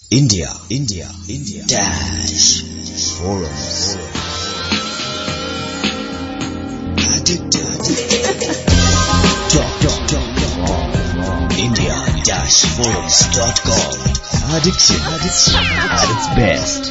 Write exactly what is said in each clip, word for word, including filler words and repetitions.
India, India, India dash forums. Talk, talk, talk. India dash forums dot com. Addiction, addiction at its best.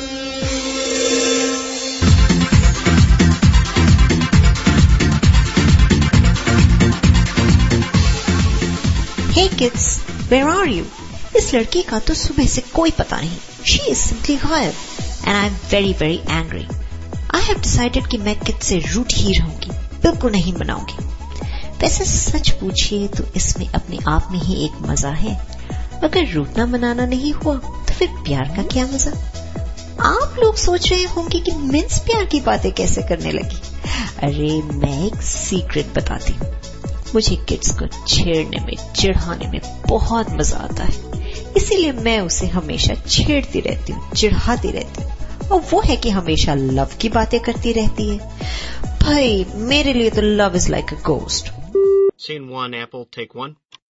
Hey kids, where are you? इस लड़की का तो सुबह से कोई पता नहीं. She is simply गायब and I am very very angry. I have decided कि मैं किड से रूठ ही रहूंगी, बिल्कुल नहीं बनाऊंगी. वैसे सच पूछिए तो इसमें अपने आप में ही एक मजा है. अगर रूठना मनाना नहीं हुआ तो फिर प्यार का क्या मजा. आप लोग सोच रहे होंगे कि मिन्स प्यार की बातें कैसे करने लगी. अरे मैं एक सीक्रेट बताती हूँ. मुझे किड्स को छेड़ने में चिढ़ाने में बहुत मजा आता है, इसीलिए मैं उसे हमेशा छेड़ती रहती हूँ, चिढ़ाती रहती हूँ. और वो है कि हमेशा लव की बातें करती रहती है. भाई मेरे लिए तो love is like a ghost. Scene one, Apple, take one.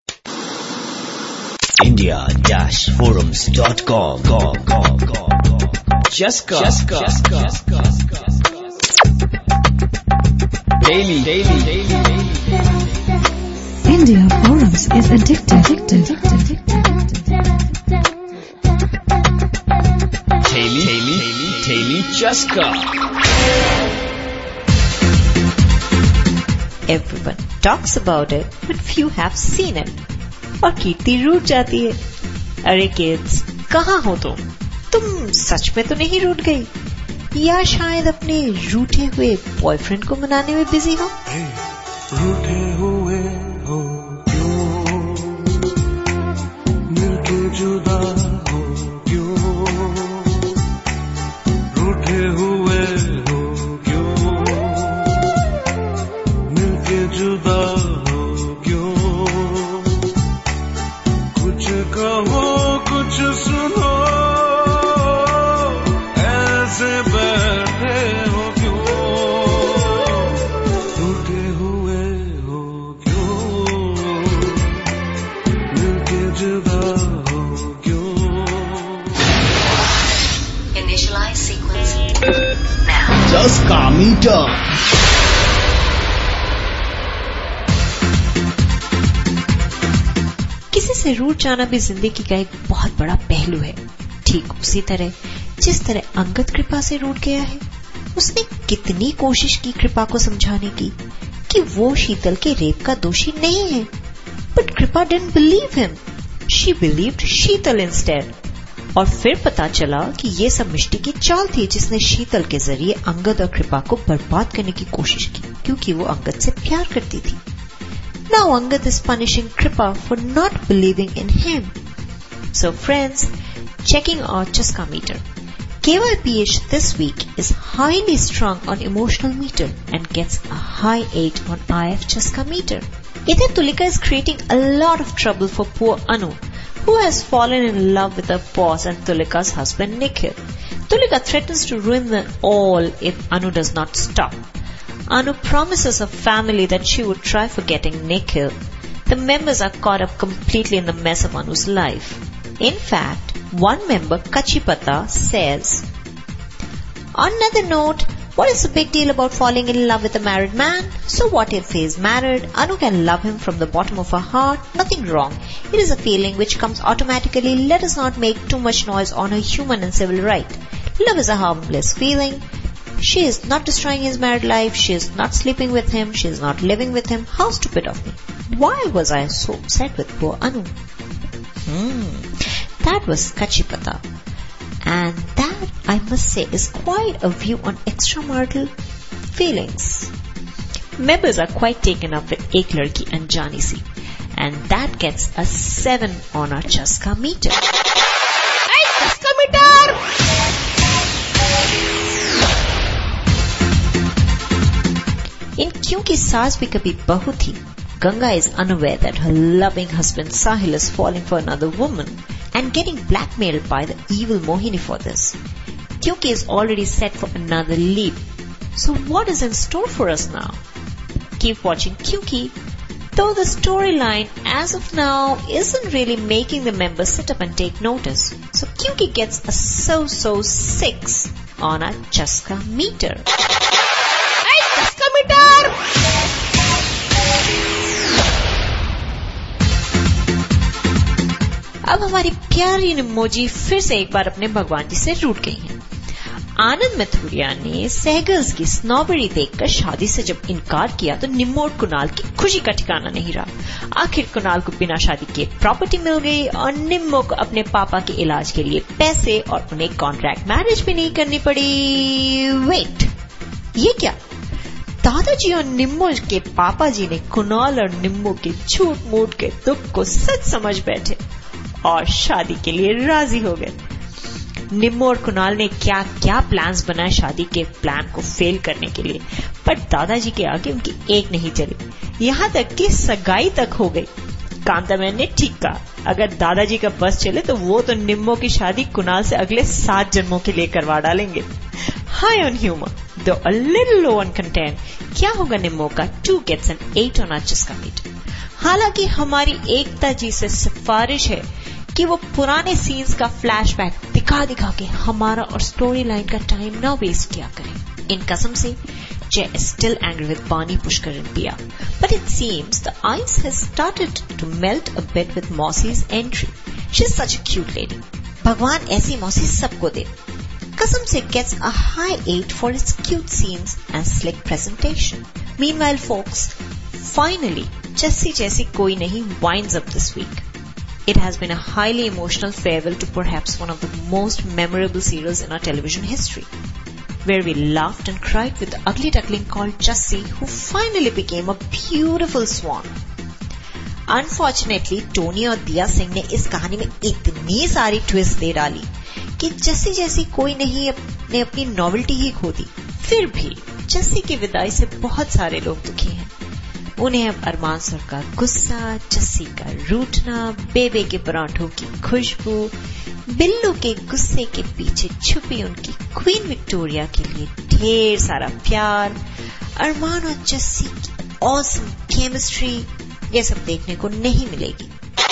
India dash forums dot com. Jessica, Jessica, Jessica. Daily, daily, daily, daily. India Forums is addictive. addictive. Daily, daily, daily, Jessica. Everyone talks about it, but few have seen it. और कीर्ति रूठ जाती है. अरे kids, कहाँ हो तुम? तुम सच में तो नहीं रूठ गई, या शायद अपने रूठे हुए बॉयफ्रेंड को मनाने में बिजी हो? रूठे हुए हो क्यों, मिलके जुदा हो क्यों, रूठे हुए हो क्यों, मिलके जुदा हो क्यों, कुछ कहो कुछ सुनो, ऐसे बैठे हो क्यों, रूठे हुए हो क्यों, मिलके जुदा हो क्यों. Initialize sequence now. Jessica Meter. किसी से रूठ जाना भी जिंदगी का एक बहुत बड़ा पहलू है. ठीक उसी तरह जिस तरह अंगद कृपा से रूठ गया है. उसने कितनी कोशिश की कृपा को समझाने की कि वो शीतल के रेप का दोषी नहीं है, but Kripa didn't believe him. She believed Sheetal instead. और फिर पता चला कि ये सब मिष्टी की चाल थी, जिसने शीतल के जरिए अंगद और कृपा को बर्बाद करने की कोशिश की, क्योंकि वो अंगद से प्यार करती थी. Now Angad is punishing Kripa for not believing in him. So friends, checking our Chaska meter. K Y P H this week is highly strong on emotional meter and gets a high eight on I F Chaska meter. Idhar Tulika is creating a lot of trouble for poor Anu, who has fallen in love with her boss and Tulika's husband Nikhil. Tulika threatens to ruin them all if Anu does not stop. Anu promises her family that she would try forgetting Nikhil. The members are caught up completely in the mess of Anu's life. In fact, one member, Kachipata, says, on another note, what is the big deal about falling in love with a married man? So what if he is married? Anu can love him from the bottom of her heart. Nothing wrong. It is a feeling which comes automatically. Let us not make too much noise on her human and civil right. Love is a harmless feeling. She is not destroying his married life. She is not sleeping with him. She is not living with him. How stupid of me. Why was I so upset with poor Anu? Hmm. That was Kachipata. And that, I must say, is quite a view on extramarital feelings. Members are quite taken up with Ek Ladki Anjani Si. And that gets a seven on our Chaska meter. Hey, Chaska meter! In क्योंकि सास भी कभी बहू थी, Ganga is unaware that her loving husband Sahil is falling for another woman and getting blackmailed by the evil Mohini for this. Kyunki is already set for another leap. So what is in store for us now? Keep watching Kyunki. Though the storyline as of now isn't really making the members sit up and take notice, so Kyunki gets a so-so six on a Chaska meter. Hey, Chaska meter! अब हमारी प्यारी निम्मोजी फिर से एक बार अपने भगवान जी से रूठ गई हैं। आनंद मथुरिया ने सहगल्स की स्नॉबरी देखकर शादी से जब इनकार किया तो निम्मो और कुणाल की खुशी का ठिकाना नहीं रहा। आखिर कुणाल को बिना शादी के प्रॉपर्टी मिल गई और निम्मो को अपने पापा के इलाज के लिए पैसे और उन्हें कॉन्ट्रैक्ट मैरिज भी नहीं करनी पड़ी। वेट, ये क्या? दादाजी और निम्मो के पापा जी ने कुणाल और निम्मो के झूठ मूठ के दुख को सच समझ बैठे और शादी के लिए राजी हो गए। निम्मो और कुणाल ने क्या क्या प्लान्स बनाए शादी के प्लान को फेल करने के लिए, पर दादाजी के आगे उनकी एक नहीं चली। यहाँ तक कि सगाई तक हो गई। कांतामैन ने ठीक कहा, अगर दादाजी का बस चले तो वो तो निम्मो की शादी कुणाल से अगले सात जन्मों के लिए करवा डालेंगे। High on humour, though a little low on content. क्या होगा निम्मो का? To gets an eight on चस्का मीटर। हालांकि हमारी एकता जी से सिफारिश है कि वो पुराने सीन्स का फ्लैशबैक दिखा दिखा के हमारा और स्टोरी लाइन का टाइम ना वेस्ट किया करें। इन कसम से Jay is still angry with Barney, Pushkar and Pia. But it seems the ice has started to melt a bit with Mausy's entry. She's such a cute lady. भगवान ऐसी मौसी सबको दे। कसम से gets a high eight for its cute scenes and slick presentation. Meanwhile, folks, finally, Jessie जैसी कोई नहीं winds up this week. It has been a highly emotional farewell to perhaps one of the most memorable serials in our television history, where we laughed and cried with the ugly duckling called Jessie, who finally became a beautiful swan. Unfortunately, Tony और दिया सिंह ने इस कहानी में इतनी सारी twist दे डाली कि जस्सी जैसी कोई नहीं ने अपनी नॉवेल्टी ही खो दी। फिर भी जस्सी की विदाई से बहुत सारे लोग दुखी हैं। उन्हें अब अरमान सर का गुस्सा, जस्सी का रूठना, बेबे के पराठों की खुशबू, बिल्लू के गुस्से के पीछे छुपी उनकी क्वीन विक्टोरिया के लिए ढेर सारा प्यार, अरमान और जस्सी की ऑसम केमिस्ट्री, ये सब देखने को नहीं मिलेगी।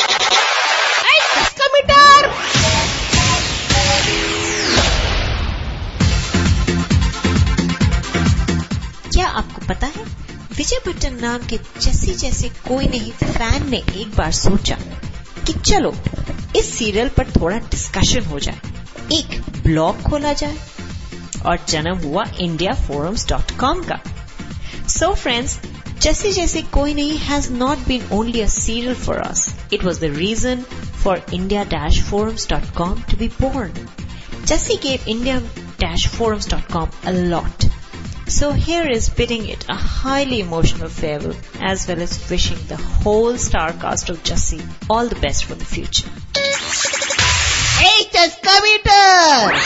क्या आपको पता है, विजय बच्चन नाम के जस्सी जैसे कोई नहीं फैन ने एक बार सोचा कि चलो इस सीरियल पर थोड़ा डिस्कशन हो जाए, एक ब्लॉग खोला जाए, और जन्म हुआ इंडिया फोरम्स डॉट कॉम का। सो फ्रेंड्स, जस्सी जैसे कोई नहीं has not been only a serial for us, it was the reason for India forums dot com to be born. Jessie gave india forums dot com a lot. So here is bidding it a highly emotional farewell, as well as wishing the whole star cast of Jessie all the best for the future. Hey, Chaska meter!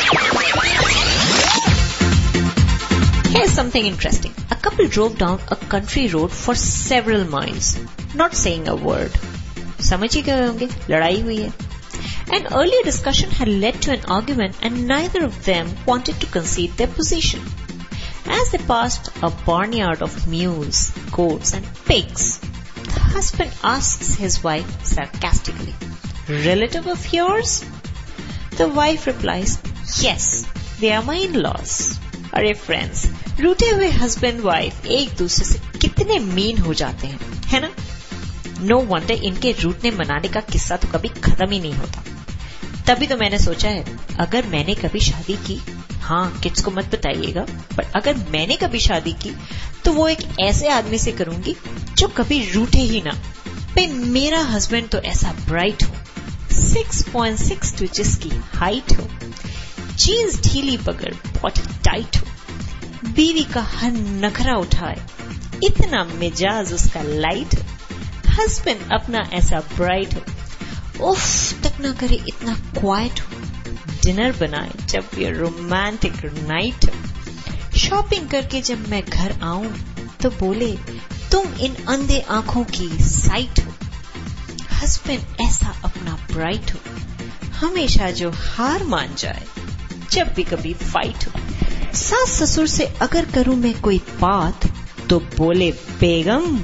Here's something interesting. A couple drove down a country road for several miles, not saying a word. समझ ही गए होंगे, लड़ाई हुई है. An earlier discussion had led to an argument and neither of them wanted to concede their position. As they passed a barnyard of mules, goats and pigs, the husband asks his wife sarcastically, "Relative of yours?" The wife replies, "Yes, they are my in-laws." अरे friends, रूठे हुए husband wife एक दूसरे से कितने mean हो जाते हैं, है ना? No wonder इनके रूठने मनाने का किस्सा तो कभी खत्म ही नहीं होता। तभी तो मैंने सोचा है, अगर मैंने कभी शादी की, हाँ किड्स को मत बताइएगा, पर अगर मैंने कभी शादी की तो वो एक ऐसे आदमी से करूंगी जो कभी रूठे ही ना। भाई मेरा हस्बैंड तो ऐसा ब्राइट हो, सिक्स पॉइंट सिक्स इंचेस की हाइट हो, जीन्स ढीली बगैर बॉडी टाइट हो, बीवी का हर नखरा उठाए, इतना मिजाज उसका लाइट हो, हस्बैंड अपना ऐसा ब्राइट हो, उफ तक ना करे इतना क्वाइट हो, डिनर बनाए जब ये रोमांटिक नाइट हो, शॉपिंग करके जब मैं घर आऊं तो बोले तुम इन अंधे आंखों की साइट हो, हस्बैंड ऐसा अपना ब्राइट हो, हमेशा जो हार मान जाए जब भी कभी फाइट हो, सास ससुर से अगर करूं मैं कोई बात तो बोले बेगम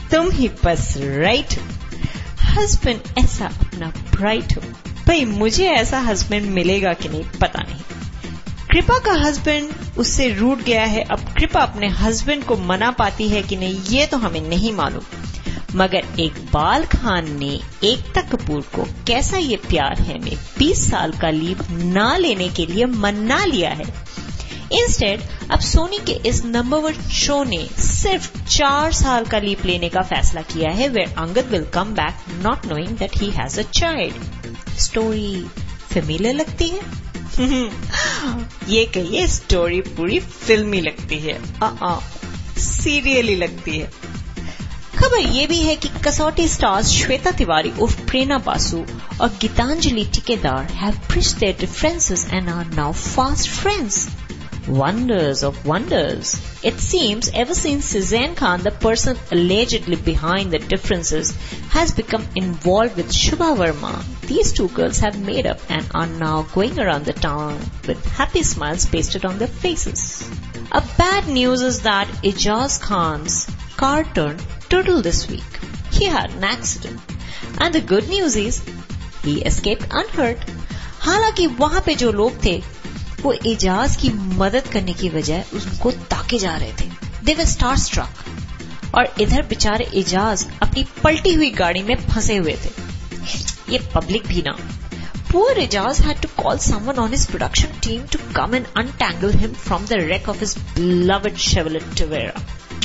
तुम ही बस राइट हो, हस्बैंड ऐसा अपना ब्राइट हो। भाई मुझे ऐसा हस्बैंड मिलेगा कि नहीं पता नहीं। कृपा का हस्बैंड उससे रूठ गया है, अब कृपा अपने हस्बैंड को मना पाती है कि नहीं ये तो हमें नहीं मालूम, मगर इकबाल खान ने एकता कपूर को कैसा ये प्यार है में बीस साल का लीव ना लेने के लिए मना लिया है। इंस्टेड अब सोनी के इस नंबर वन शो ने सिर्फ चार साल का लीव लेने का फैसला किया है, where Angad will come back not knowing that he has a child. Story familiar लगती है? ये कहिए स्टोरी पूरी फिल्मी लगती है, आ सीरियली लगती है। खबर यह भी है कि कसौटी स्टार्स श्वेता तिवारी उर्फ प्रेरणा बासु और Geetanjali टिकेदार have bridged their differences and are now fast friends. Wonders of wonders. It seems ever since Suzanne Khan, the person allegedly behind the differences, has become involved with Shubha Verma, these two girls have made up and are now going around the town with happy smiles pasted on their faces. A bad news is that Ijaz Khan's car turned turtle this week. He had an accident. And the good news is, he escaped unhurt. हालांकि वहां पे जो लोग थे वो एजाज की मदद करने की बजाय उसको ताके जा रहे थे। They were starstruck. और इधर बेचारे एजाज अपनी पलटी हुई गाड़ी में फंसे हुए थे। ये पब्लिक भी ना। Poor Ijaz had to call someone on his production team to come and untangle him from the wreck of his beloved Chevrolet Tavera.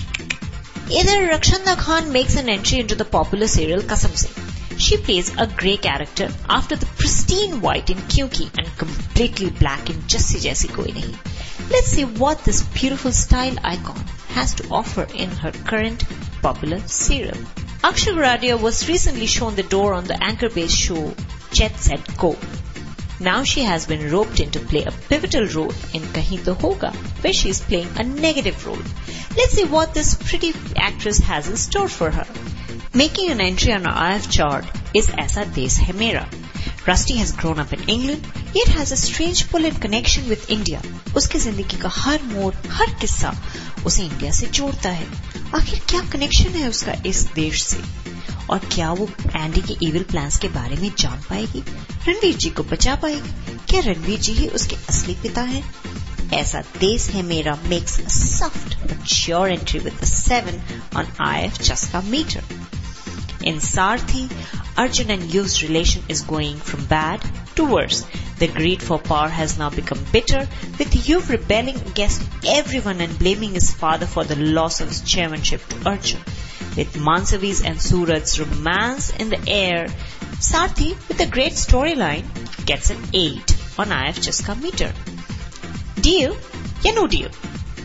Either Rakshanda Khan makes an entry into the popular serial Kasam Singh. She plays a grey character after the pristine white in Kyunki and completely black in Jassi Jaisi Koi Nahi. Let's see what this beautiful style icon has to offer in her current popular serial. Akshay Guradia was recently shown the door on the anchor-based show Jet Set Go. Now she has been roped in to play a pivotal role in Kahin To Hoga, where she is playing a negative role. Let's see what this pretty actress has in store for her. Making an entry on our I F chart is Aisa Desh Hai Mera. Rusty has grown up in England, yet has a strange pull-in connection with India. उसकी जिंदगी का हर मोड़, हर किस्सा उसे India से जोड़ता है। आखिर क्या कनेक्शन है उसका इस देश से? और क्या वो एंडी के इविल प्लान्स के बारे में जान पाएगी? रणवीर जी को बचा पाएगी? क्या रणवीर जी ही उसके असली पिता हैं? ऐसा देश है मेरा makes a soft but sure entry with a seven on I F Chaska meter. In Sarthi, Arjun and Yuv's relation is going from bad to worse. The greed for power has now become bitter, with Yuv rebelling against everyone and blaming his father for the loss of his chairmanship to Arjun. With Mansavi's and Surat's romance in the air, Sarthi, with a great storyline, gets an eight on I F Chaska meter. Deal? Yeah, no deal.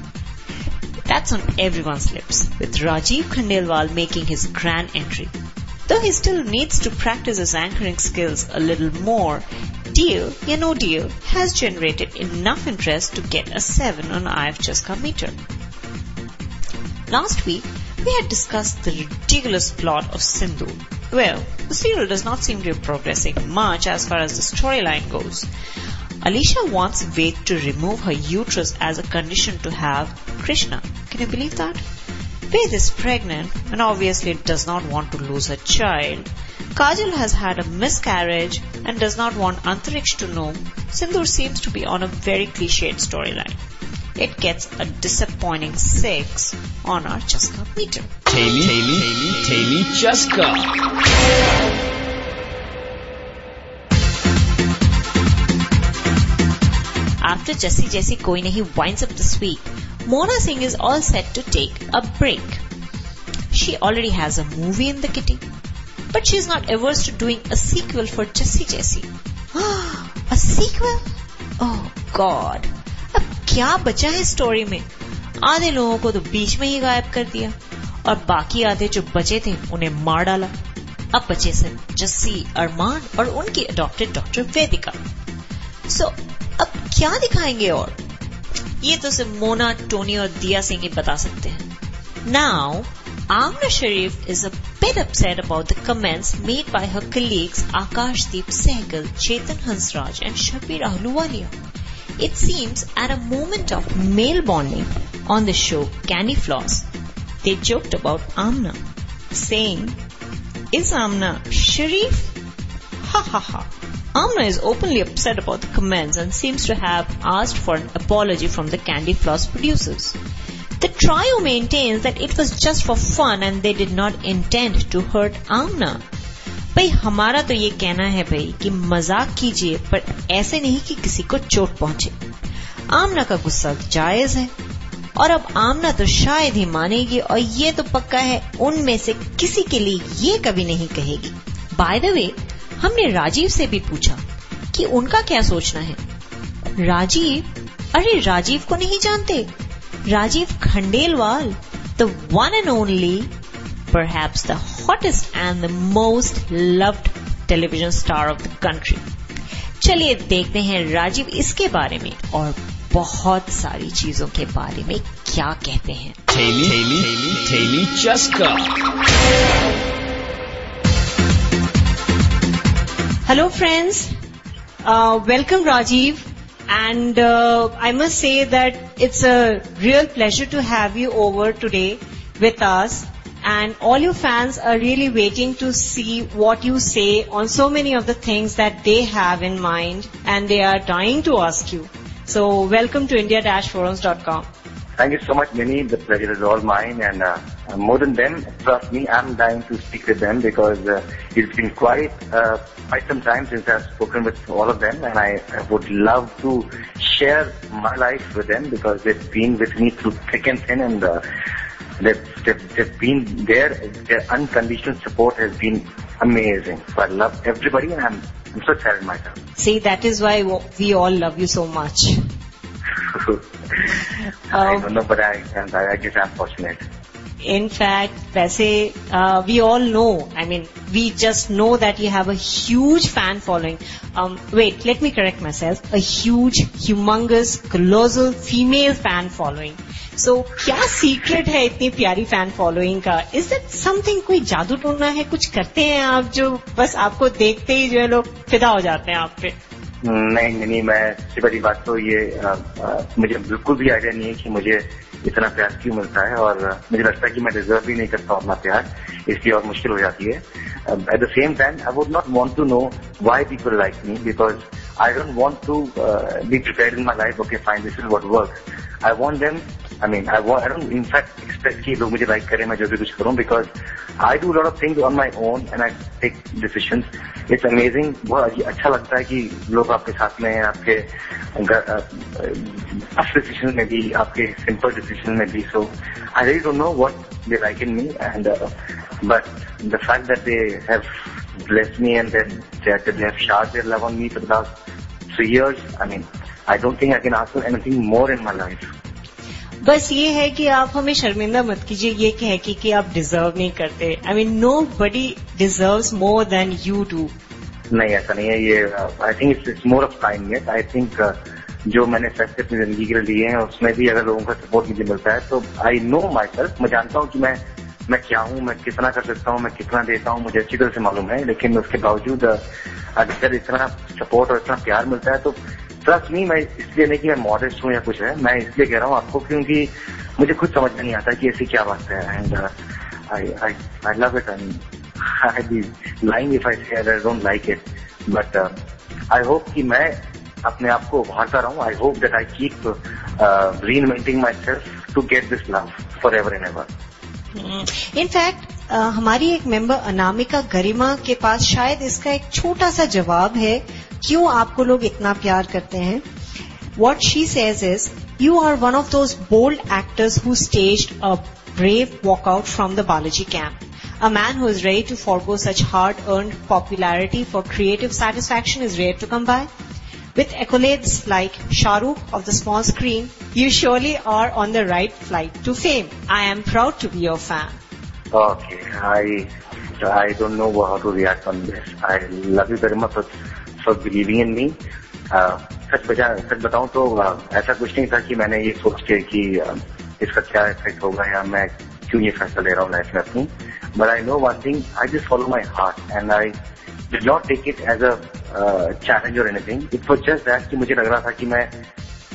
That's on everyone's lips, with Rajiv Khandelwal making his grand entry. Though he still needs to practice his anchoring skills a little more, Deal, yeah no deal, has generated enough interest to get a seven on I F Chaska meter. Last week, we had discussed the ridiculous plot of Sindhu. Well, the serial does not seem to be progressing much as far as the storyline goes. Alicia wants Ved to remove her uterus as a condition to have Krishna. Can you believe that? Ved is pregnant and obviously does not want to lose her child. Kajal has had a miscarriage and does not want Antariksh to know. Sindhu seems to be on a very cliched storyline. It gets a disappointing six on our Chaska meter. Taily, Taily, Taily Chaska. After Jassi Jaisi Koi Nahi winds up this week, Mona Singh is all set to take a break. She already has a movie in the kitty, but she is not averse to doing a sequel for Jassi Jaisi. A sequel? Oh God! अब क्या बचा है story में? आधे लोगों को तो बीच में ही गायब कर दिया और बाकी आधे जो बचे थे उन्हें मार डाला। अब बचे सिर्फ जस्सी, अरमान और उनकी adopted doctor Vedika. So so, अब क्या दिखाएंगे और? ये तो सिर्फ मोना, टोनी और दिया सिंह ही बता सकते हैं। Now, Amna Sharif is a bit upset about the comments made by her colleagues Akashdeep Sehgal, Chetan Hansraj and Shabir Ahluwalia. It seems at a moment of male bonding on the show Candy Floss, they joked about Amna. saying, "Is Amna Sharif?" Ha ha ha. Amna is openly upset about the comments and seems to have asked for an apology from the Candy Floss producers. The trio maintains that it was just for fun and they did not intend to hurt Amna. भाई हमारा तो ये कहना है भाई कि मजाक कीजिए पर ऐसे नहीं कि किसी को चोट पहुंचे. आमना का गुस्सा जायज है और अब आमना तो शायद ही मानेगी और ये तो पक्का है उनमें से किसी के लिए ये कभी नहीं कहेगी. बाय द वे हमने राजीव से भी पूछा कि उनका क्या सोचना है. राजीव, अरे राजीव को नहीं जानते? Rajiv Khandelwal, the one and only, perhaps the hottest and the most loved television star of the country. चलिए देखते हैं राजीव इसके बारे में और बहुत सारी चीजों के बारे में क्या कहते हैं. Taily, Taily, Taily Chaska. Hello friends, uh, welcome Rajiv, and uh, I must say that it's a real pleasure to have you over today with us. And all your fans are really waiting to see what you say on so many of the things that they have in mind, and they are dying to ask you. So welcome to India Forums dot com. Thank you so much, Minnie. The pleasure is all mine, and uh, more than them, trust me, I'm dying to speak with them because uh, it's been quite uh, quite some time since I've spoken with all of them, and I, I would love to share my life with them because they've been with me through thick and thin, and uh, They've, they've, they've been there. Their unconditional support has been amazing. So I love everybody, and I'm, I'm so excited myself. See, that is why we all love you so much. I don't know, but I, I guess I'm fortunate. In fact, वैसे uh, we all know, I mean, we just know that you have a huge fan following. Um, wait, let me correct myself. A huge, humongous, colossal female fan following. So, क्या secret है इतनी प्यारी fan following का? Is that something, कोई जादू टोना है, कुछ करते हैं आप जो बस आपको देखते ही जो है लोग फिदा हो जाते हैं आप पे? नहीं नहीं, मैं सबसे बड़ी बात तो ये आ, आ, मुझे बिल्कुल भी आइडिया नहीं है कि मुझे इतना प्यार क्यों मिलता है, और मुझे लगता है कि मैं डिजर्व भी नहीं करता अपना प्यार, इसलिए और मुश्किल हो जाती है. At the same time I would not want to know why people like me because I don't want to uh, be prepared in my life. Okay, fine, this is what works. I want them. I mean, I want. I don't, in fact, expect कि लोग मुझे like करें, मैं जो भी कुछ करूँ, because I do a lot of things on my own and I take decisions. It's amazing. बहुत अच्छा लगता है कि लोग आपके साथ में हैं, आपके tough decisions में भी, आपके simple decisions में भी. So I really don't know what they like in me, and uh, but the fact that they have blessed me and then that they have showered their love on me for the last three years. I mean, I don't think I can ask for anything more in my life. बस ये है कि आप हमें शर्मिंदा मत कीजिए ये कह के कि आप डिजर्व नहीं करते. I mean, nobody deserves more than you do. नहीं, ऐसा नहीं है. ये I think it's more of kindness. I think जो मैंने फैसले अपनी जिंदगी के लिए लिए हैं उसमें भी अगर लोगों का सपोर्ट मुझे मिलता है तो आई नो माई सेल्फ. मैं जानता हूँ कि मैं मैं क्या हूँ, मैं कितना कर सकता हूँ, मैं कितना देता हूँ, मुझे अच्छी तरह से मालूम है. लेकिन उसके बावजूद अगर इतना सपोर्ट और इतना प्यार मिलता है तो ट्रस्ट मी, मैं इसलिए नहीं कि मैं मॉडेस्ट हूँ या कुछ है, मैं इसलिए कह रहा हूँ आपको क्योंकि मुझे खुद समझ में नहीं आता कि ऐसी क्या बात है. And I I I love it and I be lying if I say I don't like it, but I hope कि मैं अपने आप को उभारता रहूँ. I hope that I keep reinventing myself to get this love forever and ever. In fact uh, हमारी एक member Anamika गरिमा के पास शायद इसका एक छोटा सा जवाब है क्यों आपको लोग इतना प्यार करते हैं. What she says is, you are one of those bold actors who staged a brave walkout from the Balaji camp. A man who is ready to forego such hard-earned popularity for creative satisfaction is rare to come by. With accolades like Shah Rukh of the small screen, you surely are on the right flight to fame. I am proud to be your fan. Okay, I I don't know how to react on this. I love you very much for, for believing in me. Uh, सच बता सच बताऊं तो uh, ऐसा कुछ नहीं था कि मैंने ये सोच के कि uh, इसका क्या इफेक्ट होगा या मैं क्यों ये फैसला ले रहा हूँ लाइफ में अपनी. But I know one thing, I just follow my heart and I did not take it as a uh, challenge or anything. It was just that कि मुझे लग रहा था कि मैं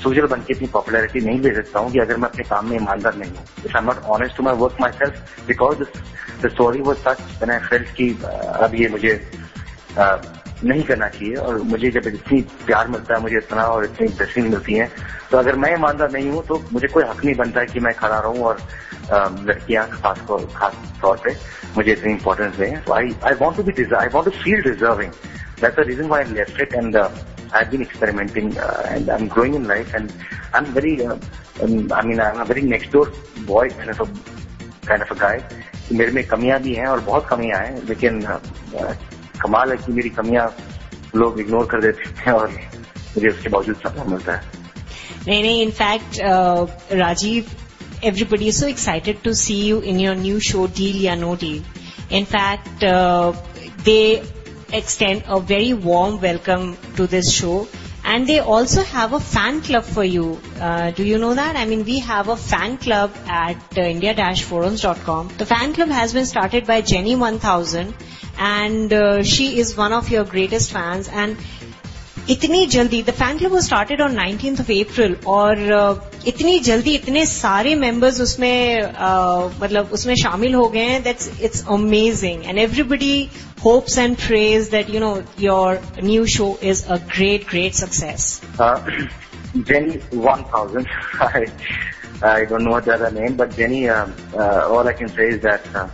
सोल्जर बन के इतनी पॉपुलैरिटी नहीं ले सकता हूँ कि अगर मैं अपने काम में ईमानदार नहीं हूँ. If I am not honest to my work myself, because the story was such when I felt कि अब ये मुझे uh, नहीं करना चाहिए. और मुझे जब इतनी प्यार मिलता है, मुझे इतना और इतनी ब्लेसिंग मिलती है, तो अगर मैं ईमानदार नहीं हूँ तो मुझे कोई हक नहीं बनता है कि मैं खड़ा रहूँ और लड़कियां खास खास तौर पे मुझे इतनी इंपॉर्टेंस दें. तो I I want to be I want to feel deserving. That's the reason why I left it and I've been experimenting uh, and I'm growing in life and I'm very, uh, um, I mean, I'm a very next door boy kind of a kind of a guy. मेरे में कमियां भी हैं और बहुत कमियां हैं, लेकिन uh, uh, कमाल है कि मेरी कमियां लोग इग्नोर कर देते हैं और मुझे उसके बावजूद सपोर्ट मिलता है. नहीं नहीं, in fact Rajiv, everybody is so excited to see you in your new show Deal ya No Deal. In fact, uh, they extend a very warm welcome to this show, and they also have a fan club for you. Uh, do you know that? I mean, we have a fan club at uh, india dash forums dot com. The fan club has been started by Jenny one thousand, and uh, she is one of your greatest fans. And इतनी जल्दी, the fan club was started on nineteenth of April, और uh, इतनी जल्दी इतने सारे members उसमें uh, मतलब उसमें शामिल हो गए हैं. That's it's amazing, and everybody hopes and prays that, you know, your new show is a great, great success. Uh, Jenny one thousand. I, I don't know the other name, but Jenny, uh, uh, all I can say is that uh,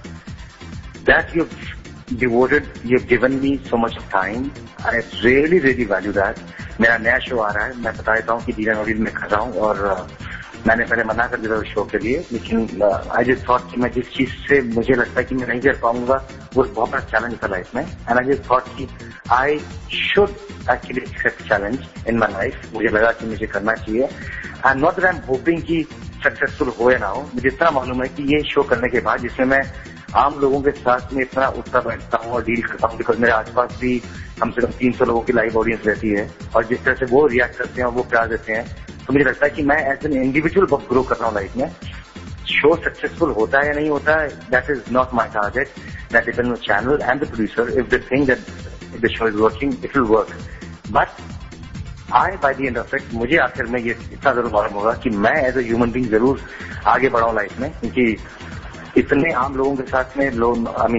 that you've devoted, you've given me so much of time. I really, really value that. मेरा नया show आ रहा है, मैं बता देता हूँ कि deal या नो डील में कर रहा हूँ, और uh, मैंने पहले मना कर दिया था उस शो के लिए, लेकिन आई जस्ट थॉट कि मैं जिस चीज से मुझे लगता है कि मैं नहीं कर पाऊंगा वो बहुत बड़ा चैलेंज था लाइफ में, एंड आई जस्ट थॉट कि I should actually accept challenge in my life. मुझे लगा कि मुझे करना चाहिए, and not that I am hoping कि सक्सेसफुल हो या ना हो. मुझे इतना मालूम है कि ये शो करने के बाद, जिसमें मैं आम लोगों के साथ में इतना उठता बैठता हूँ और डील करता हूँ, बिकॉज मेरे आसपास भी कम से कम तीन सौ लोगों की लाइव ऑडियंस रहती है, और जिस तरह से वो रिएक्ट करते हैं और वो प्यार देते हैं, तो मुझे लगता है कि मैं एज एन इंडिविजुअल बहुत ग्रो कर रहा हूँ लाइफ में. शो सक्सेसफुल होता है या नहीं होता है, that is not my target. That depends on the channel and the producer. If they think that the show is working, it will work. But I by the end of it, मुझे आखिर में ये इतना जरूर मालूम होगा कि मैं एज ए ह्यूमन बीइंग जरूर आगे बढ़ा हूँ लाइफ में, क्योंकि इतने आम लोगों के साथ में लोग, आई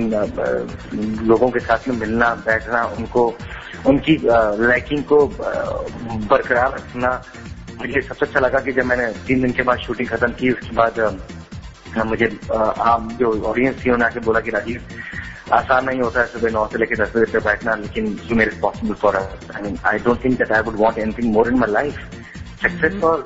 मीन लोगों के साथ में मिलना बैठना, उनको उनकी लाइकिंग को बरकरार रखना, मुझे सबसे अच्छा लगा कि जब मैंने तीन दिन के बाद शूटिंग खत्म की, उसके बाद मुझे आम जो ऑडियंस थी उन्होंने आके बोला कि राजीव, आसान नहीं होता है सुबह नौ से लेकर दस बजे तक बैठना, लेकिन you made it possible for us. I mean I don't think that I would want anything more in my life. Success और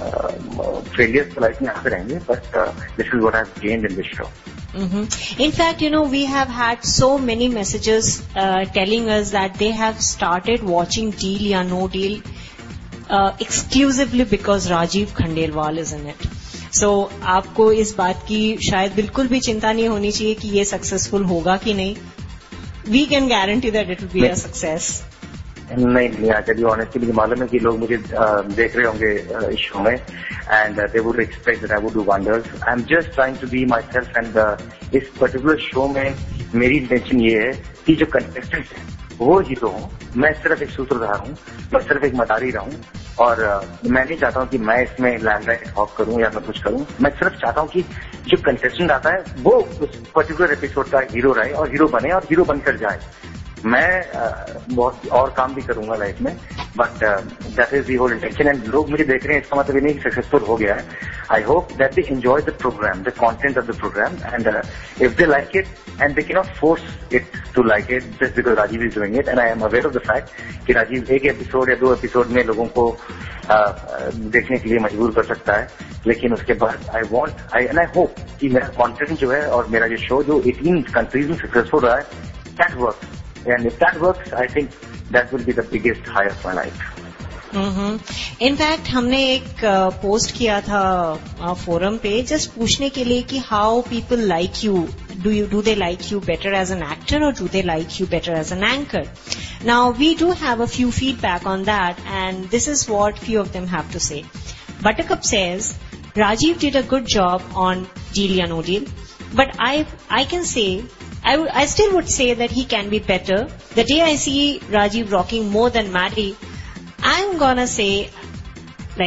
फेलियर्स तो लाइफ में आते रहेंगे, but this is what I have gained in this show. Mm-hmm. In fact, you know, we have had so many messages uh, telling us that they have started watching Deal ya No Deal uh, exclusively because Rajiv Khandelwal is in it. So, आपको इस बात की शायद बिल्कुल भी चिंता नहीं होनी चाहिए कि ये सक्सेसफुल होगा कि नहीं. We can guarantee that it will be a success. नहीं नहीं, आई टेल यू ऑनेस्टली, मुझे मालूम है कि लोग मुझे देख रहे होंगे इस शो में, and they would expect that I would do wonders. I am just trying to be myself, and इस पर्टिकुलर शो में मेरी इंटेंशन ये है कि जो कंटेस्टेंट्स हैं वो हीरो हूँ, मैं सिर्फ एक सूत्रधार हूँ, मैं सिर्फ एक मदारी रहा हूँ, और uh, मैं नहीं चाहता हूँ कि मैं इसमें लैंडलाइट हॉक करूँ या मैं कुछ करूँ. मैं सिर्फ चाहता हूँ कि जो कंटेस्टेंट आता है वो उस पर्टिकुलर एपिसोड का हीरो रहे और हीरो बने और हीरो बनकर जाए. मैं uh, बहुत और काम भी करूंगा लाइफ में, but that is the whole intention. And लोग मुझे देख रहे हैं, इसका मतलब ये नहीं सक्सेसफुल हो गया है. I hope that they enjoy the programme, the content of the programme, and if they like it, and they can not force it to like it just because Rajiv is doing it. And I am aware of the fact कि राजीव एक episode या दो episode में लोगों को uh, देखने के लिए मजबूर कर सकता है, लेकिन उसके बाद I want I and I hope कि मेरा कॉन्टेंट जो है और मेरा जो शो जो एटीन कंट्रीज में सक्सेसफुल रहा है, that work. And if that works, I think that will be the biggest high of my life. Mm-hmm. In fact, हमने एक पोस्ट uh, किया था फोरम uh, पे, जस्ट पूछने के लिए कि how people like you. Do you do they like you better as an actor or do they like you better as an anchor? Now we do have a few feedback on that, and this is what few of them have to say. Buttercup says Rajiv did a good job on Deal ya No Deal, but I I can say. I, w- I still would say that he can be better. The day I see Rajiv rocking more than Maddie, I'm gonna say, like,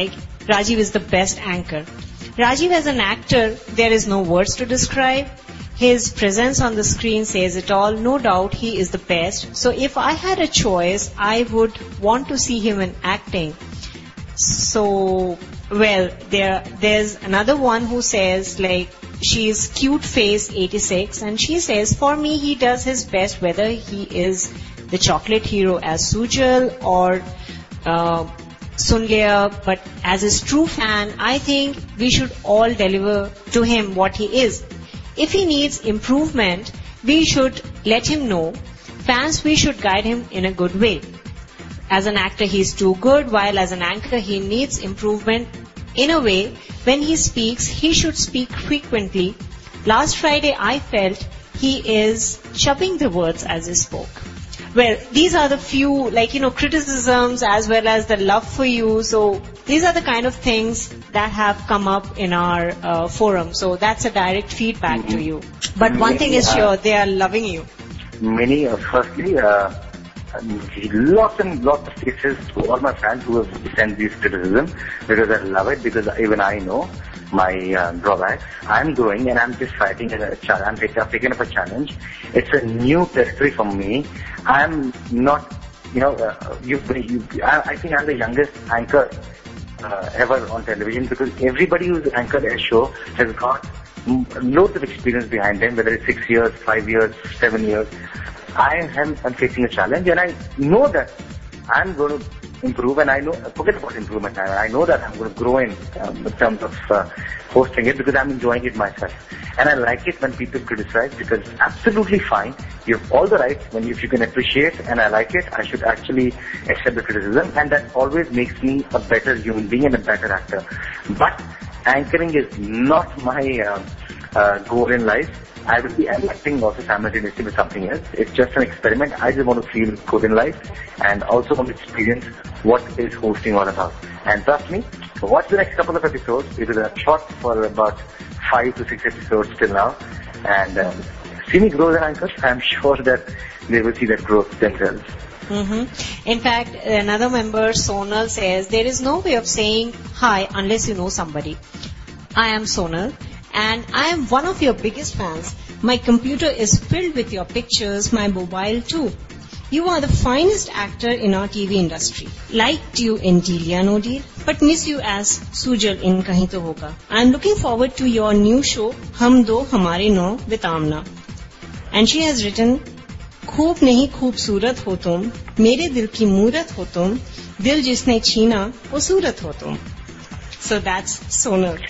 Rajiv is the best anchor. Rajiv as an actor, there is no words to describe. His presence on the screen says it all. No doubt he is the best. So if I had a choice, I would want to see him in acting. So, well, there, there's another one who says, like, she's cute face eighty-six, and she says, for me, he does his best, whether he is the chocolate hero as Sujal or uh, Sunlia, but as his true fan, I think we should all deliver to him what he is. If he needs improvement, we should let him know. Fans, we should guide him in a good way. As an actor, he's too good, while as an anchor, he needs improvement in a way. When he speaks, he should speak frequently. Last Friday, I felt he is chubbing the words as he spoke. Well, these are the few, like, you know, criticisms as well as the love for you. So these are the kind of things that have come up in our uh, forum. So that's a direct feedback mm-hmm. to you. But one many, thing is sure, they are loving you. Many, uh, firstly, uh, lots and lots of cases to all my fans who have sent these criticism, because I love it, because even I know my uh, drawbacks. I'm growing and I'm just fighting a challenge. I'm taking, I've taken up a challenge. It's a new territory for me. I'm not, you know, uh, you, you, I, I think I'm the youngest anchor uh, ever on television, because everybody who's anchored a show has got loads of experience behind them, whether it's six years, five years, seven years. I am I'm facing a challenge, and I know that I'm going to improve, and I know, forget about improvement, I know that I'm going to grow in, um, in terms of uh, hosting it, because I'm enjoying it myself. And I like it when people criticize, because it's absolutely fine. You have all the rights. When you, if you can appreciate and I like it, I should actually accept the criticism, and that always makes me a better human being and a better actor. But anchoring is not my uh, uh, goal in life. I will be acting also simultaneously with something else. It's just an experiment. I just want to feel good in life and also want to experience what is hosting all about. And trust me, watch the next couple of episodes. It is a short for about five to six episodes till now. And um, see me grow as an anchor. I'm sure that they will see that growth themselves. Mm-hmm. In fact, another member, Sonal, says, there is no way of saying hi unless you know somebody. I am Sonal, and I am one of your biggest fans. My computer is filled with your pictures, my mobile too. You are the finest actor in our T V industry. Liked you in Deal No Deal, but miss you as Sujal in Kahin To Hoga. I am looking forward to your new show, Hum Do Hamare No with Amna. And she has written, खूब नहीं खूबसूरत हो तुम, मेरे दिल की मूरत हो तुम, दिल जिसने छीना वो सूरत हो तुम. So that's Sonal.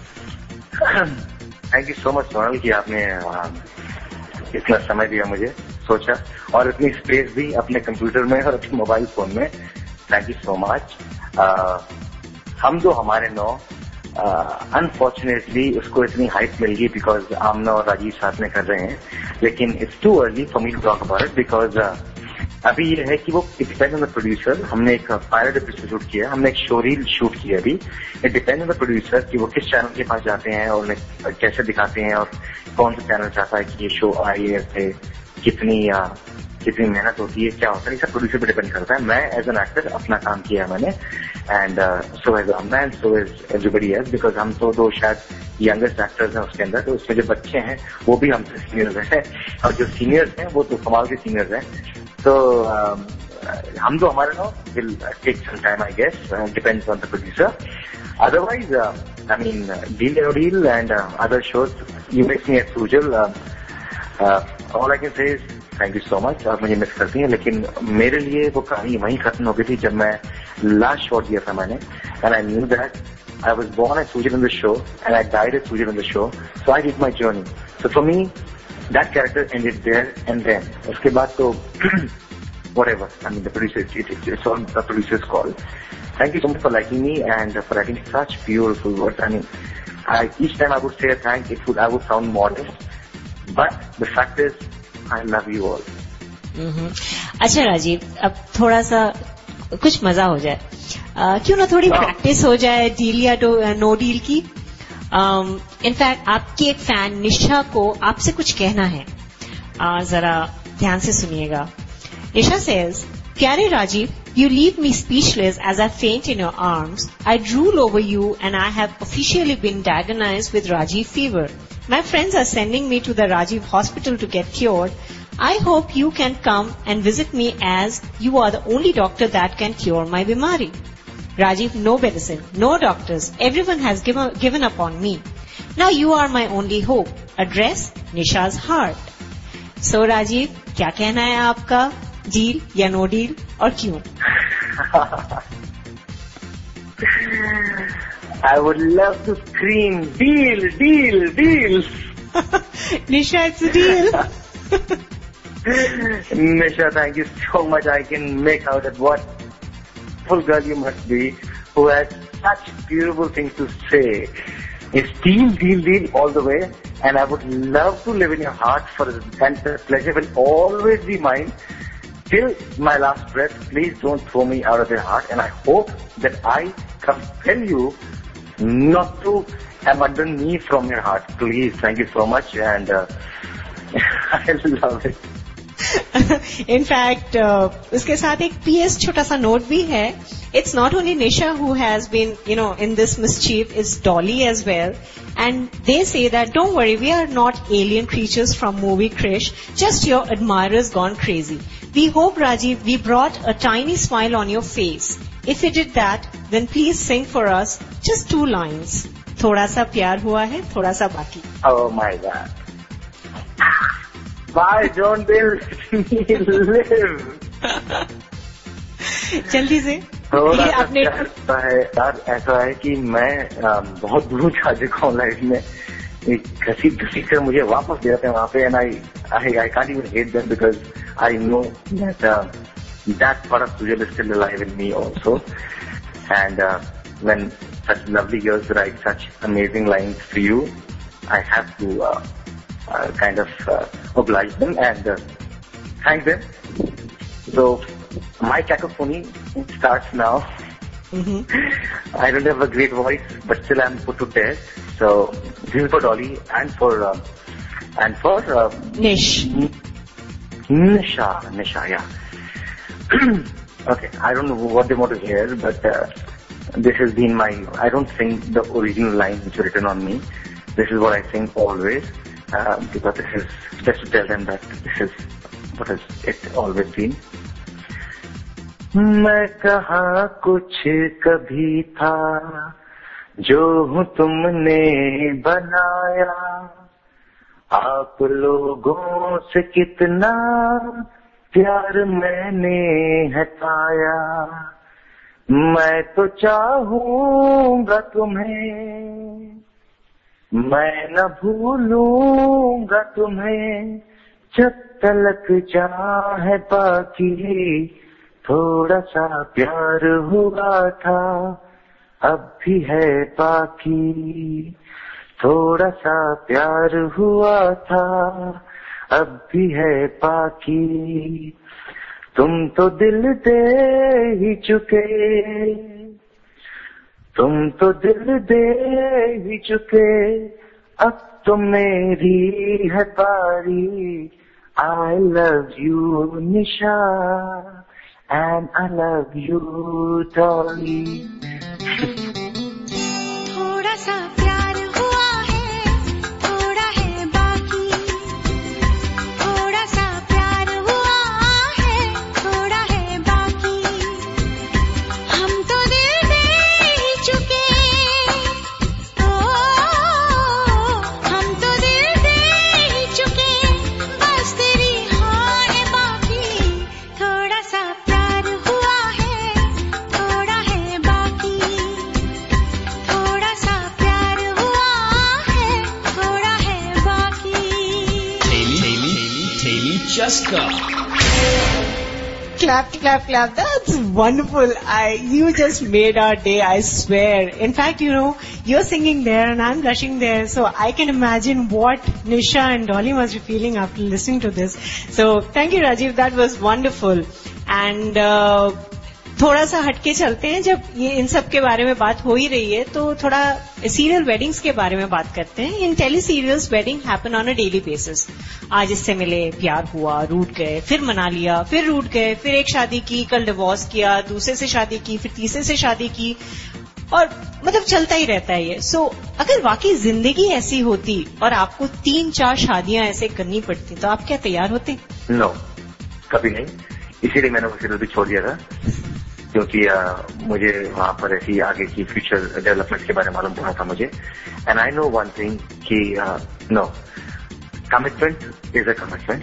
Thank you so much Sonal कि आपने इतना समय दिया मुझे, सोचा, और इतनी स्पेस दी अपने कंप्यूटर में और अपने मोबाइल फोन में. Thank you so much. हम तो हमारे नौ अनफॉर्चुनेटली uh, उसको इतनी हाइप मिल गई बिकॉज आमना और राजीव साथ में कर रहे हैं, लेकिन it's too early for me to talk about it, because अभी ये है कि वो it depend on the producer. हमने एक पायलट एपिसोड शूट किया, हमने एक शोरील शूट किया अभी. It depend on the producer कि वो किस चैनल के पास जाते हैं और उन्हें कैसे दिखाते हैं और कौन सा चैनल चाहता है कि ये शो आए, ऐसे कितनी या कितनी मेहनत होती है, क्या होता है, ये सब प्रोड्यूसर पे डिपेंड करता है. मैं एज एन एक्टर अपना काम किया है मैंने, and so as Amna and so as everybody else, because हम तो दो शायद यंगेस्ट एक्टर्स हैं उसके अंदर. तो उसमें जो बच्चे हैं वो भी हमसे सीनियर्स हैं, और जो सीनियर्स हैं वो तो कमाल के सीनियर्स हैं. तो हम तो हमारे no will take some time, I guess, depends on the producer. Otherwise I mean deal no deal and other shows you make me at Sujal. All I can say is thank you so much. आप मुझे miss करती हैं, लेकिन मेरे लिए वो कहानी वहीं खत्म हो गई थी जब मैं लास्ट शॉट दिया था मैंने, and I knew that I was born as Sujal in the show and I died as Sujal in the show. So I did my journey. So for me that character ended there and then. उसके बाद तो whatever, I mean the producer, it, it, it's all the producer's call. Thank you so much for liking me and for writing such beautiful words. I mean, I, each time I would say a thank, it would I would sound modest, but the fact is, I love you all. Mm-hmm. अच्छा राजीव, अब थोड़ा सा कुछ मजा हो जाए, uh, क्यों ना थोड़ी प्रैक्टिस हो जाए डील या नो डील की. इनफैक्ट um, आपकी एक फैन निशा को आपसे कुछ कहना है, uh, जरा ध्यान से सुनिएगा. निशा says, प्यारे Rajiv, You leave me speechless as I faint in your arms. I drool over you and I have officially been diagnosed with Rajiv fever. My friends are sending me to the Rajiv hospital to get cured. I hope you can come and visit me as you are the only doctor that can cure my bimari. Rajiv, no medicine, no doctors. Everyone has given, given up on me. Now you are my only hope. Address, Nisha's heart. So Rajiv, क्या कहना है आपका? Deal या no deal और क्यों? I would love to scream, deal, deal, deal. Nisha, it's a deal. Nisha, thank you so much. I can make out that what full girl you must be, who has such beautiful things to say. It's deal, deal, deal all the way. And I would love to live in your heart for and the pleasure will always be mine. Till my last breath, please don't throw me out of your heart. And I hope that I compel you not to abandon me from your heart. Please, thank you so much. And uh, I love it. In fact, uh, उसके साथ एक P S छोटा सा note भी है. It's not only Nisha who has been, you know, in this mischief, it's Dolly as well. And they say that, don't worry, we are not alien creatures from movie Krish, just your admirers gone crazy. We hope, Rajiv, we brought a tiny smile on your face. If you did that, then please sing for us just two lines. थोड़ा सा प्यार हुआ है, थोड़ा सा बाकी. Oh my God. Why don't they let me live? जल्दी से. थोड़ा सा प्यार होता है यार. ऐसा है कि मैं आ, बहुत दूर जा चुका हूँ लाइफ में. घसीट घसीट कर मुझे वापस ले जाते हैं वहाँ पे. And I I I can't even hate them because I know that that part of Sujal is still alive in me also. And when such lovely girls write such amazing lines for you, I have to uh, uh, kind of uh, oblige them and uh, thank them. So my cacophony starts now. Mm-hmm. I don't have a great voice, but still I'm put to test. So this is for Dolly and for uh, and for uh, Nish. Nisha, Nisha, yeah. Okay, I don't know what they want to hear, but uh, this has been my. I don't sing the original lines which are written on me. This is what I sing always, uh, because this is just to tell them that this is what has it always been. मैं कहाँ कुछ कभी था जो हूँ तुमने बनाया. आप लोगों से कितना प्यार मैंने हटाया. मैं तो चाहूंगा तुम्हें, मैं न भूलूंगा तुम्हें जब तलक चाहे बाकी. थोड़ा सा प्यार हुआ था अब भी है बाकी. थोड़ा सा प्यार हुआ था अब भी है बाकी. तुम तो दिल दे ही चुके, तुम तो दिल दे ही चुके. अब तो मेरी है बारी. I love you, Nisha, and I love you, Dolly. थोड़ा सा प्यार हुआ है, थोड़ा है बाकी. थोड़ा सा प्यार हुआ है, थोड़ा है बाकी. हम तो दिल दे ही चुके, ओ, हम तो दिल दे ही चुके. बस तेरी हाँ है बाकी. थोड़ा सा प्यार हुआ है, थोड़ा है बाकी. थोड़ा सा प्यार हुआ है, थोड़ा है बाकी. Taylor, Taylor, Taylor Cheska. Clap, clap, clap. That's wonderful. I, you just made our day, I swear. In fact, you know, you're singing there and I'm blushing there. So I can imagine what Nisha and Dolly must be feeling after listening to this. So thank you, Rajiv. That was wonderful. And uh, थोड़ा सा हटके चलते हैं. जब ये इन सब के बारे में बात हो ही रही है तो थोड़ा सीरियल वेडिंग्स के बारे में बात करते हैं. In tele serials wedding happen on a daily basis. आज इससे मिले, प्यार हुआ, रूठ गए, फिर मना लिया, फिर रूठ गए, फिर एक शादी की, कल डिवोर्स किया, दूसरे से शादी की, फिर तीसरे से शादी की, और मतलब चलता ही रहता है ये. सो so, अगर वाकई जिंदगी ऐसी होती और आपको तीन चार शादियां ऐसे करनी पड़ती तो आप क्या तैयार होते? नो no, कभी नहीं. इसीलिए मैंने वो सीरियल भी छोड़ दिया था, क्योंकि आ, मुझे वहां पर ऐसी आगे की फ्यूचर डेवलपमेंट के बारे में मालूम पड़ा था मुझे. And I know one thing कि no, commitment is a commitment.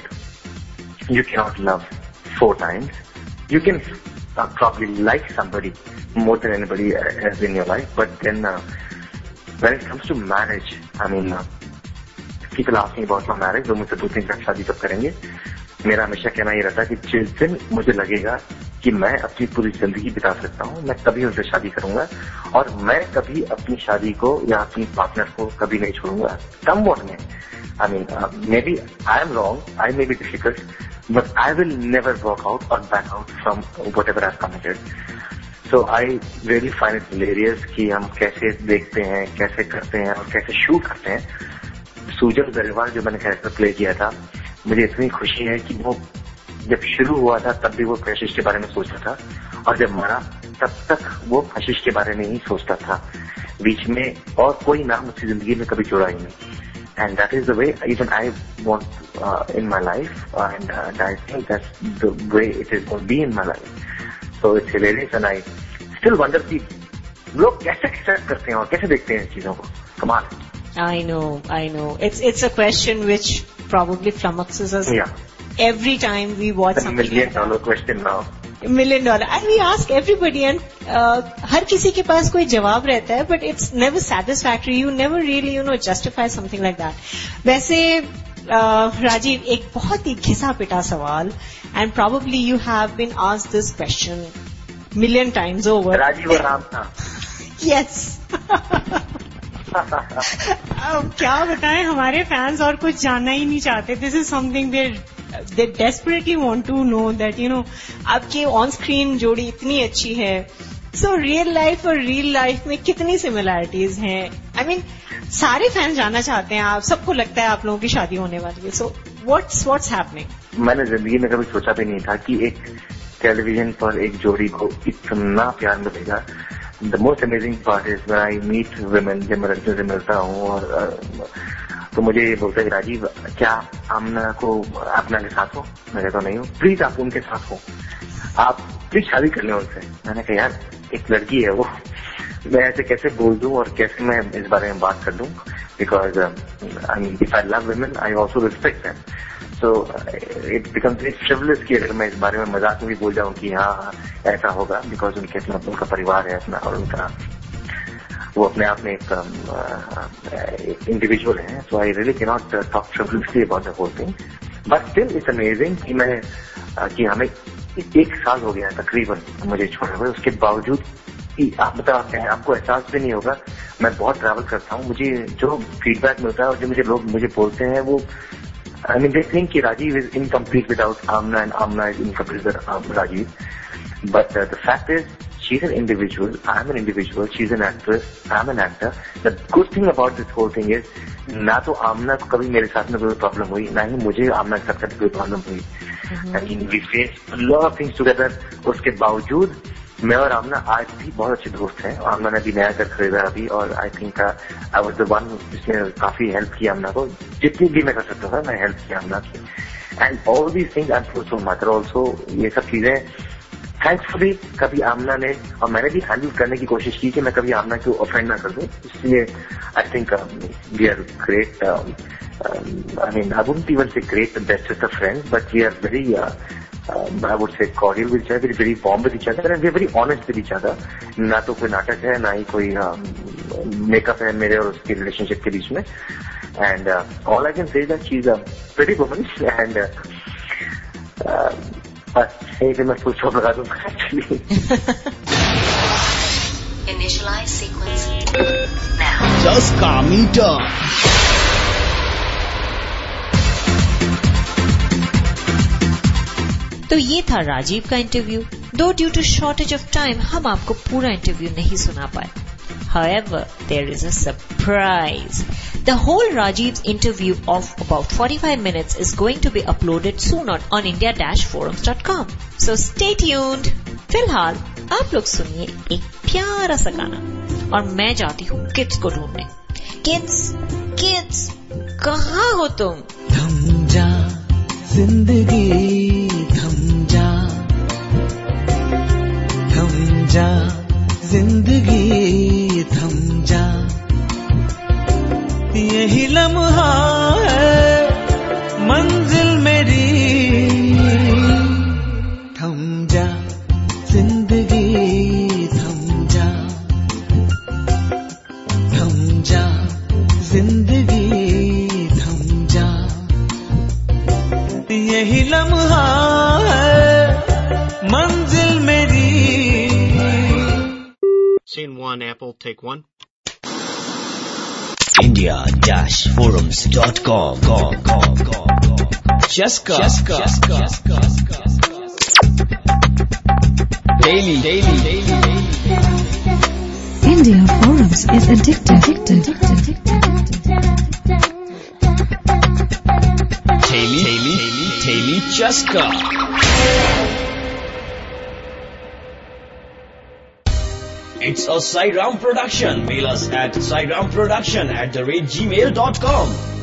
You can not love four times. You can probably like somebody more than anybody else in your life, but then uh, when it comes to marriage, I mean, uh, people ask me about my marriage. लोग मुझसे पूछते हैं कि आप शादी कब करेंगे. मेरा हमेशा कहना ये रहता है कि जिस दिन मुझे लगेगा कि मैं अपनी पूरी जिंदगी बिता सकता हूँ, मैं कभी उनसे शादी करूंगा, और मैं कभी अपनी शादी को या अपनी पार्टनर को कभी नहीं छोड़ूंगा. Come what may, I mean, uh, maybe I am wrong, I may be difficult, but I will never walk out or back out from whatever I've committed. So I really find it hilarious कि हम कैसे देखते हैं, कैसे करते हैं और कैसे शूट करते हैं. सुजल गरिवाल जो मैंने कैरेक्टर प्ले किया था, मुझे इतनी खुशी है कि वो जब शुरू हुआ था तब भी वो कशिश के बारे में सोचता था, और जब मरा तब तक वो कशिश के बारे में ही सोचता था. बीच में और कोई नाम उसकी जिंदगी में कभी जोड़ा ही नहीं. And that is the way even I want uh, in my life, and uh, I think that's the way it is going to be in my life. So it's hilarious, and I still wonder कि लोग कैसे accept करते हैं और कैसे देखते हैं इन चीजों को. कमाल. I know, I know. It's it's a question which probably flummoxes us. Yeah. Every time we watch It's a something million like that. dollar question now. Million dollar. And we ask everybody, and uh, हर किसी के पास कोई जवाब रहता है, but it's never satisfactory. You never really, you know, justify something like that. वैसे uh, Rajiv, एक बहुत ही घिसा पिटा सवाल, and probably you have been asked this question million times over. Rajiv और राम था. Yes. अब क्या बताएं, हमारे फैंस और कुछ जानना ही नहीं चाहते. This is something they they desperately want to know that you know आपकी ऑन स्क्रीन जोड़ी इतनी अच्छी है. सो रियल लाइफ और रियल लाइफ में कितनी सिमिलैरिटीज हैं? आई मीन सारे फैंस जानना चाहते हैं. आप सबको लगता है आप लोगों की शादी होने वाली है. So what's what's happening? मैंने जिंदगी में कभी सोचा भी नहीं था कि एक टेलीविजन पर एक जोड़ी को इतना प्यार मिलेगा. The most amazing part is when I meet women, जब मैं लड़कियों से मिलता हूँ और तो मुझे ये बोलते हैं राजीव, क्या आमना को अपना के साथ हो? मैं कहता नहीं हूँ. प्लीज आप उनके साथ हो, आप प्लीज शादी कर लें उनसे. मैंने कहा यार एक लड़की है वो, मैं ऐसे कैसे बोल दूं और कैसे मैं इस बारे में बात कर दूं, because I mean if I love women I also respect them. So it becomes very frivolous कि अगर मैं इस बारे में मजाक में भी बोल जाऊं कि हाँ ऐसा होगा, बिकॉज उनके अपना उनका परिवार है अपना, और उनका वो अपने आप में एक इंडिविजुअल है. So I really can not talk frivolously about the whole thing, but still it's amazing कि मैं कि हमें एक साल हो गया तकरीबन मुझे छोड़े हुए. उसके बावजूद आप मतलब आपको एहसास भी नहीं होगा. मैं बहुत ट्रैवल करता हूँ, मुझे जो फीडबैक मिलता है और जो मुझे लोग मुझे बोलते हैं वो आई मीन दे थिंक कि Rajiv is incomplete without Aamna and Aamna is incomplete without Rajiv. But the fact is she's an individual, I'm an individual, she's an actress, I'm an actor. The good thing about this whole thing is ना तो आमना को कभी मेरे साथ में कोई problem हुई, ना ही मुझे आमना के साथ कभी कोई प्रॉब्लम हुई. I mean, we faced a lot of things together. उसके बावजूद मैं और आमना आज भी बहुत अच्छे दोस्त हैं. आमना ने भी नया घर खरीदा अभी, और I think I was the one जिसने काफी हेल्प की आमना को. जितनी भी मैं कर सकता था मैं हेल्प किया आमना की. And all these things I am for mother also. ये सब चीजें थैंक्सफुली कभी आमना ने और मैंने भी हैंडल करने की कोशिश की कि मैं कभी आमना को ऑफेंड ना कर दूं. इसलिए I think we are great. I mean I wouldn't even say great best is the friends, but we are very I would say cordial with each other, very warm with each other, and we are very honest with each other. ना तो कोई नाटक है, ना ही कोई makeup है मेरे और उसके रिलेशनशिप के बीच में. And all I can say that she is a pretty woman. And बस यही मैं फुल स्टॉप लगा दूंगा actually. Initialize sequence now. Just calm me down. तो ये था राजीव का interview. Though due to shortage of time हम आपको पूरा इंटरव्यू नहीं सुना पाए। However, there is a surprise. The whole Rajiv's interview of about forty-five minutes is going to be uploaded soon on, on india dash forums dot com. So stay tuned. फिलहाल आप लोग सुनिए एक प्यारा सा गाना और मैं जाती हूँ किड्स को ढूंढने। किड्स, किड्स, कहाँ हो तुम? थम जा जिंदगी, थम जा, थम जा जिंदगी, थम जा, यही लम्हा है मंजिल मेरी, थम जा जिंदगी, थम जा, थम जा जिंदगी, थम जा, यही लम्हा है मंजिल मेरी। Scene one, Apple, take one. india dash forums dot com. Cheska. Daily, daily, daily, daily. India Forums is addictive. addictive. Daily, daily, daily, Cheska. It's a Sairam production. Mail us at sairamproduction at the rate gmail dot com.